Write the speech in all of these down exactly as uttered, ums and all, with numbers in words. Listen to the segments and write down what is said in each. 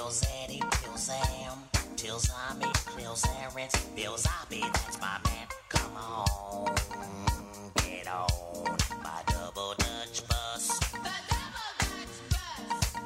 Pills Eddie, Pills Am, Tills Ami, Pills Aaron, Bills Abby, that's my man. Come on, get on my double Dutch bus. The double Dutch bus.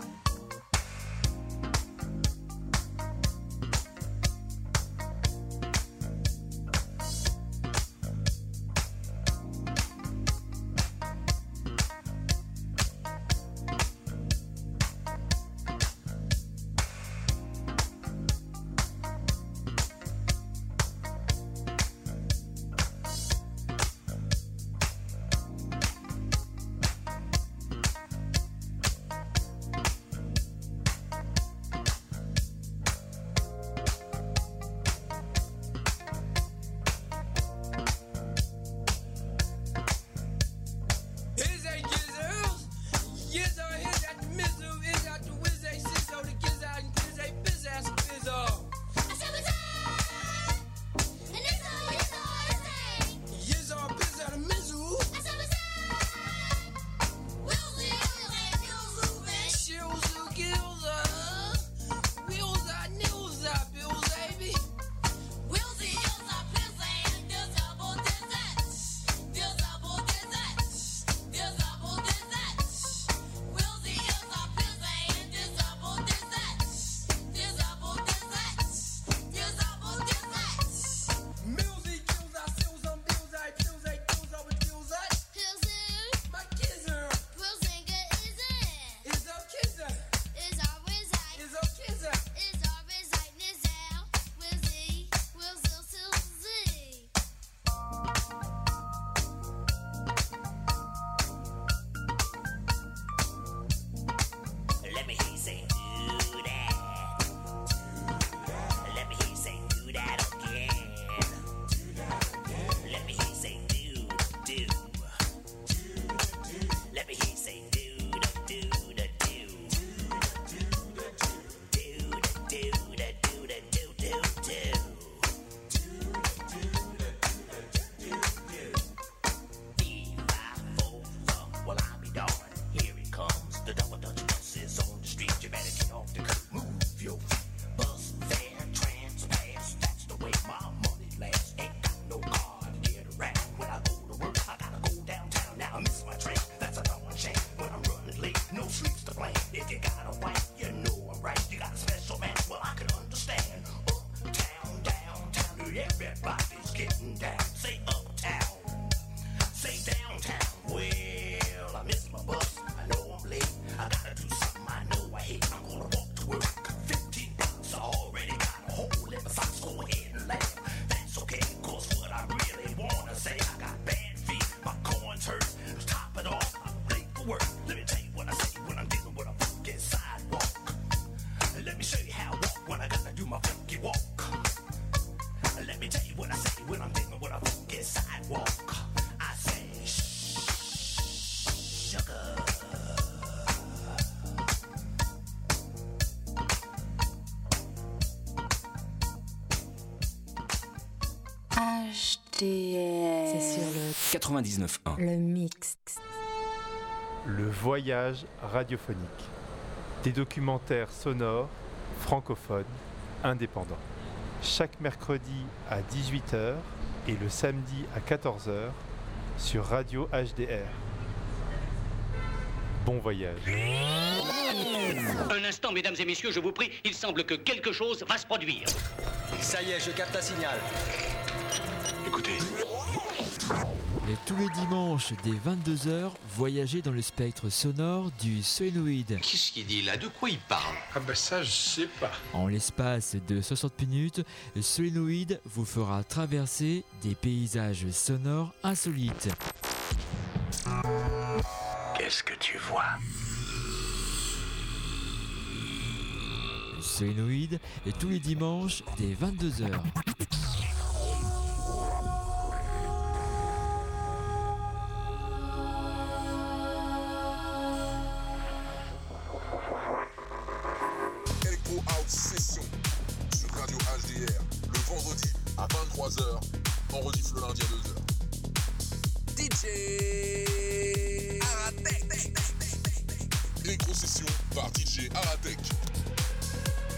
C'est sur le quatre-vingt-dix-neuf point un. Le mix. Le voyage radiophonique. Des documentaires sonores, francophones, indépendants. Chaque mercredi à dix-huit heures et le samedi à quatorze heures sur Radio H D R. Bon voyage. Un instant, mesdames et messieurs, je vous prie, il semble que quelque chose va se produire. Ça y est, je capte un signal. Écoutez. Et tous les dimanches dès vingt-deux heures, voyagez dans le spectre sonore du Sonoïde. Qu'est-ce qu'il dit là? De quoi il parle? Ah bah ça, je sais pas. En l'espace de soixante minutes, Sonoïde vous fera traverser des paysages sonores insolites. Qu'est-ce que tu vois? Sonoïde et tous les dimanches dès vingt-deux heures. Session sur Radio H D R le vendredi à vingt-trois heures, on rediff le lundi à deux heures. D J Aratek. Électro-session par D J Aratek.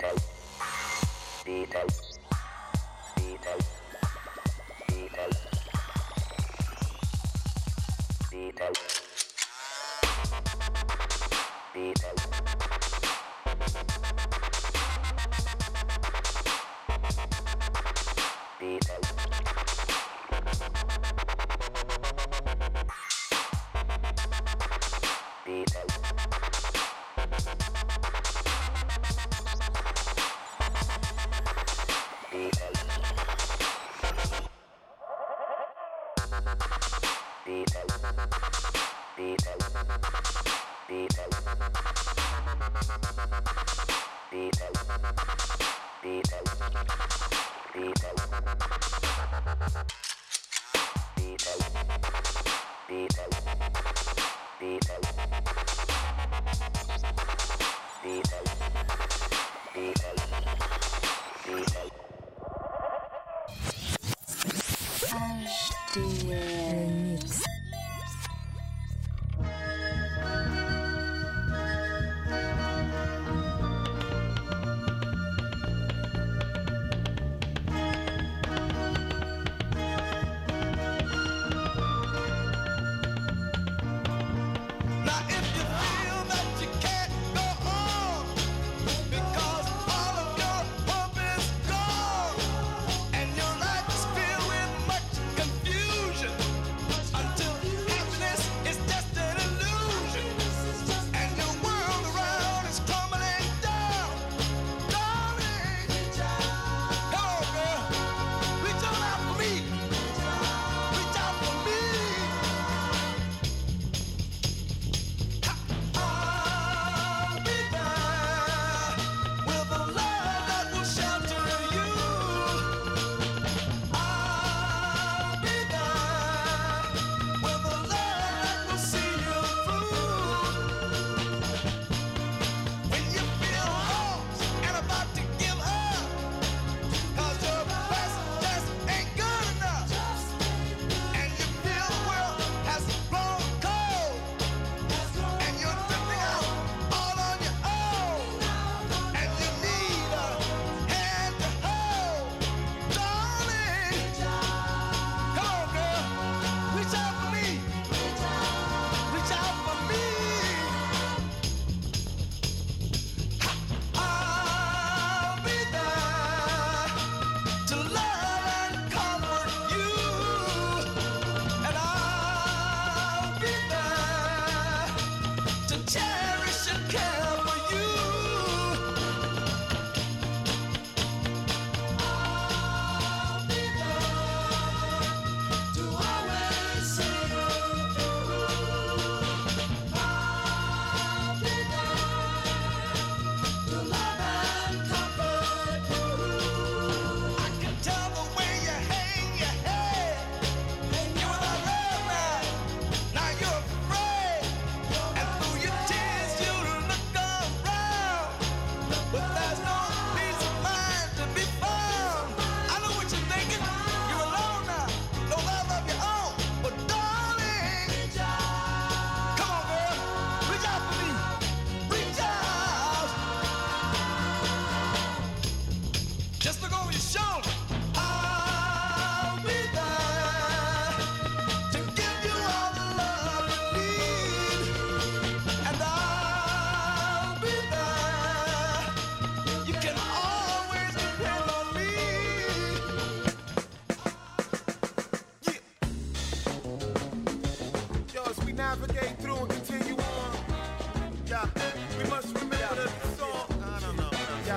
navigate through and continue on. Yeah, we must remember the song. I don't know. Yeah,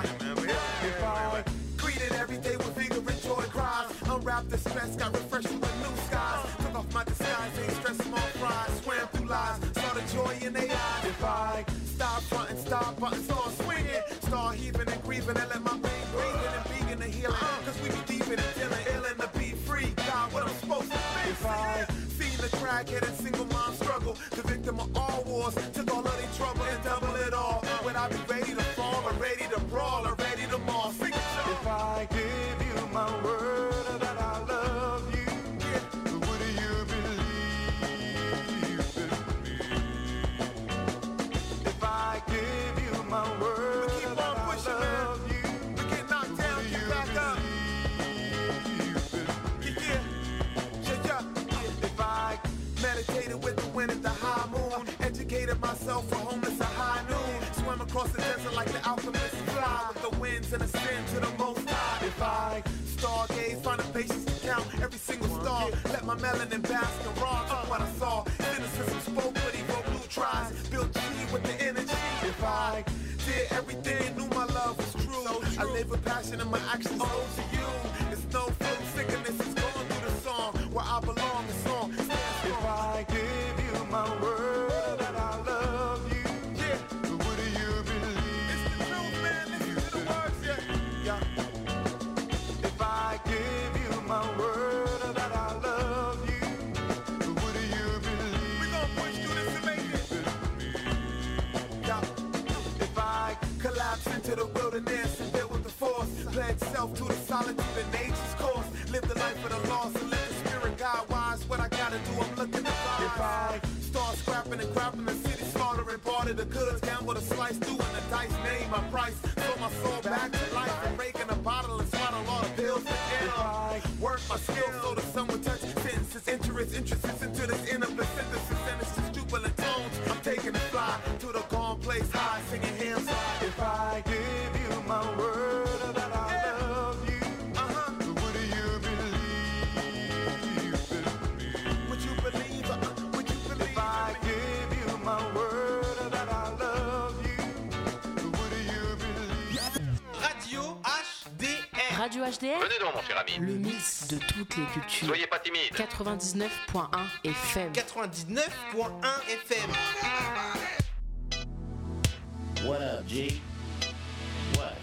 if I greeted every day with vigor and joy cries, unwrapped the stress, got refreshed with new skies. Took off my disguise, ain't stressing my pride. Swam through lies, saw the joy in their eyes. If I stop fronting, stop button, start swinging, start heaving and grieving, and let my brain breathing and vegan and healing. Cause we be deep in and dealing, illin' to be free. God, what I'm supposed to be. If I seen the crackhead and single mom struggle, the victim of all wars, took all of their trouble and double it all. Would I be ready to fall or ready to brawl or ready to maul? Sing it, y'all. If I give you my word that I love you, would you believe in me? If I give you my word that I love you, like the alchemist, fly with the winds and ascend to the most high. If I stargaze, find the patience to count every single star, let my melanin bask and rock on what I saw. Cynicism spoke, but evil blue tries. Build G with the energy. If I did everything, knew my love was true. I live with passion and my actions owe to you. It's no flu, sickness is going through the song. Where I belong, the song stands strong. If I give you my word that I love you, yeah, what do you believe? It's the truth, man. Listen to the words, yeah. yeah. If I give you my word that I love you, what do you believe? We gon' push through this and make it. Yeah. If I collapse into the wilderness and build with the force, pledge self to the solitude of nature's course, live the life of the lost and let the spirit guide wise. What I gotta do, I'm looking to find. If I start scrapping and grabbing the city, slaughtering part of the goods, gamble the slice, doing the dice, name my price, throw my soul back to life, and breaking a bottle and swallow all the pills for ill. If I work my skills so the sun will touch sentences, interest, interests into this inner synthesis, sentences, jubilant tones. I'm taking a fly to the gone place high, singing hymns. If I give you my word that I yeah. love you, uh-huh. what do you believe? Would you believe? Uh, would you believe? If I give you my word that I love you, what do you believe? Radio H D R. Radio H D R. Venez donc, mon cher ami. Le mix de toutes les cultures. Soyez pas timide. quatre-vingt-dix-neuf point un F M. quatre-vingt-dix-neuf point un F M. What up, G? What?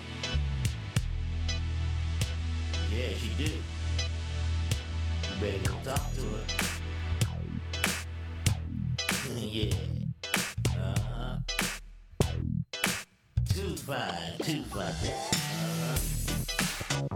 Yeah, she do. You better go talk to her. Yeah. Uh-huh. Too fine, too fine. Uh-huh.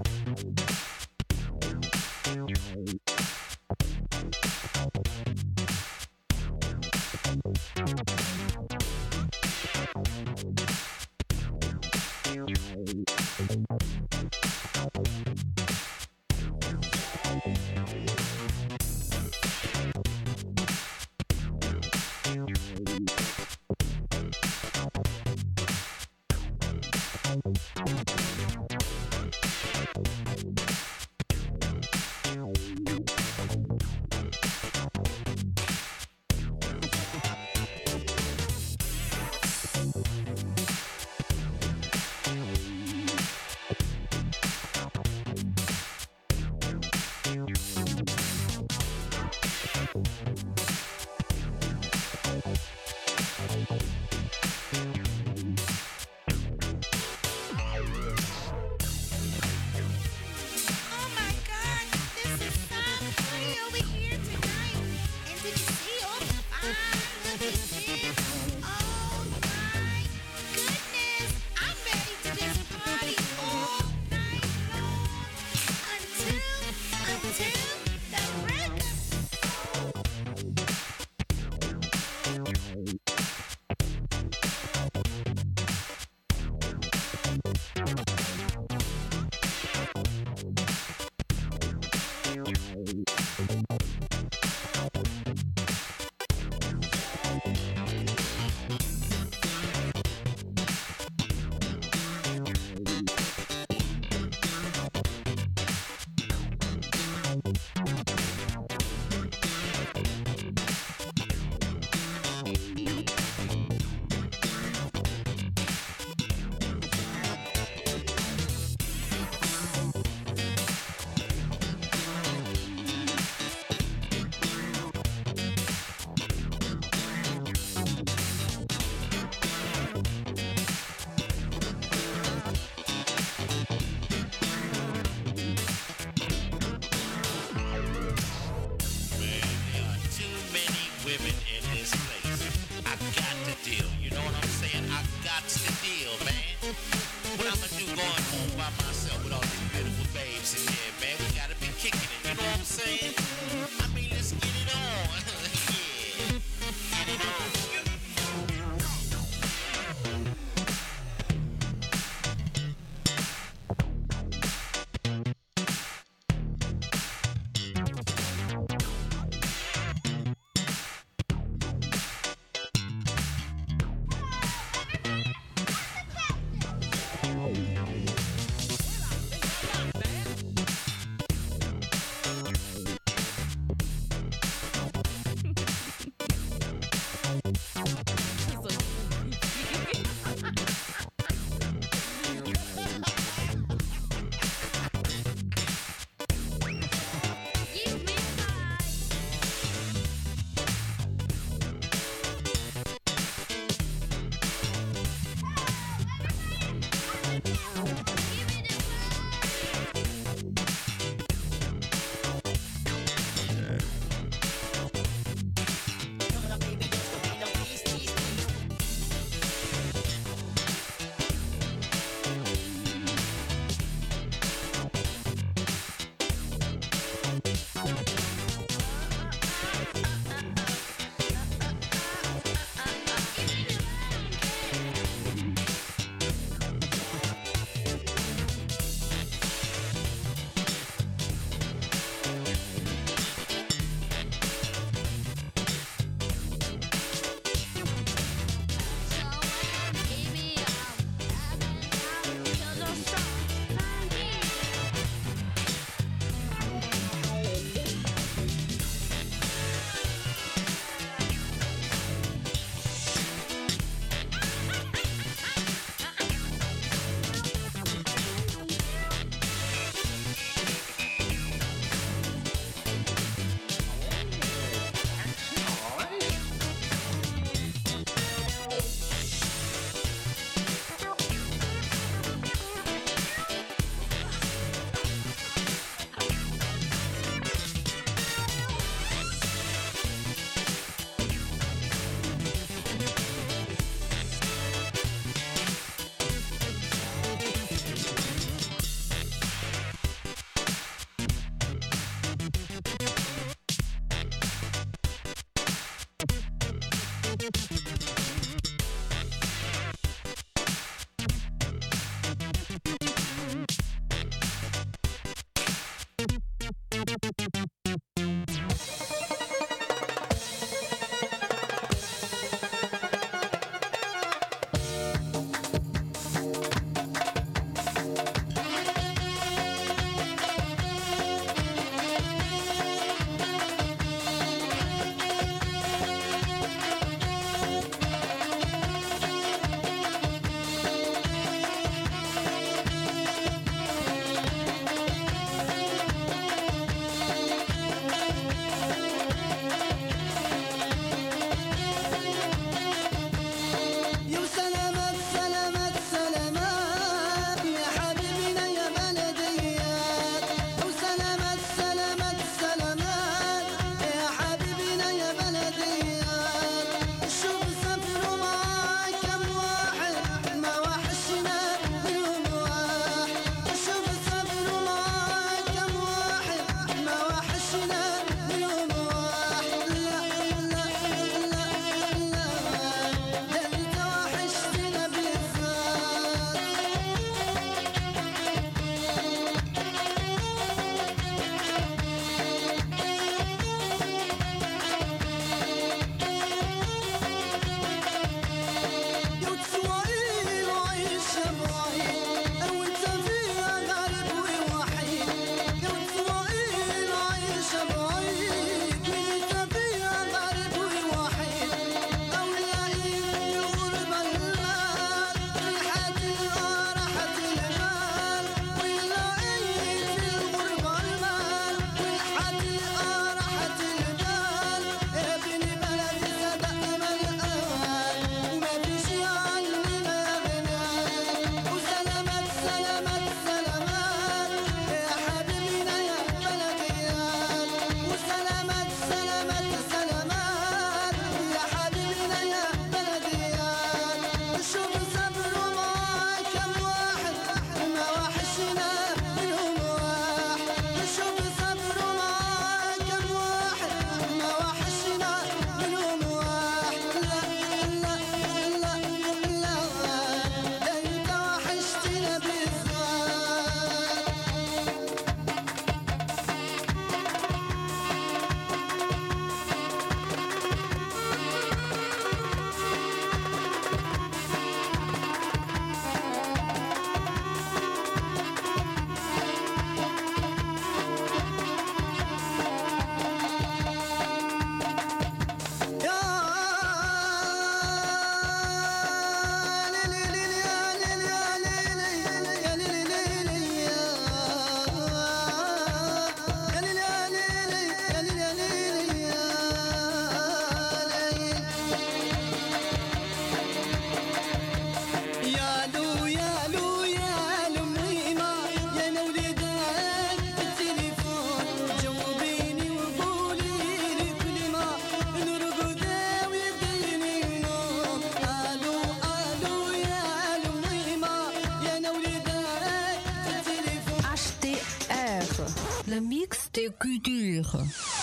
Le mix de culture.